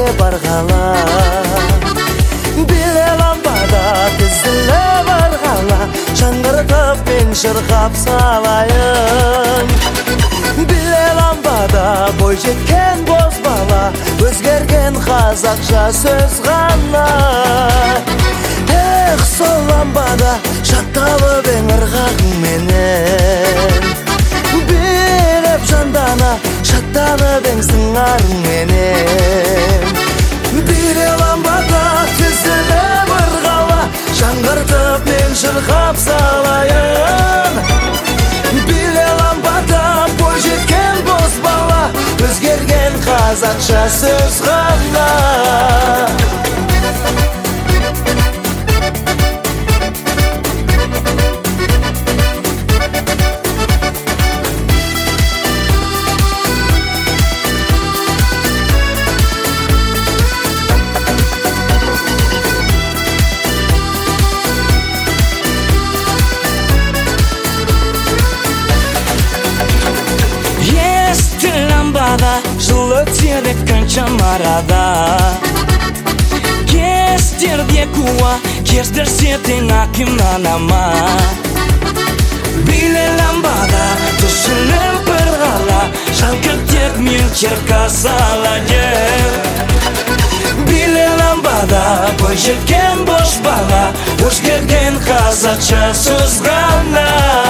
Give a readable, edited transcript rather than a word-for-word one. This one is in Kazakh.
барғала, биле ламбада тізілі барғала, жаңғыртып мен шырқап салайын. Биле ламбада бой жеткен боз бала, өзгерген қазақша сөз ғана. Эх, сол ламбада шатталып ең ырғағыңменен, билеп жандана шаттанып ең сыңарыңменен. Биле ламбада тізілі барғала, жаңғыртып мен шырқап салайын. Биле ламбада бой жеткен боз бала, өзгерген қазақша сөз ғана. Жыл өтеді қаншама арада, кездерде куә, кездерсе тең аким анама. Биле ламбада түсініп бір ғала, жаңғыртып мен шырқап салайын. Биле ламбада бой жеткен боз бала, өзгерген қазақша сөз ғана.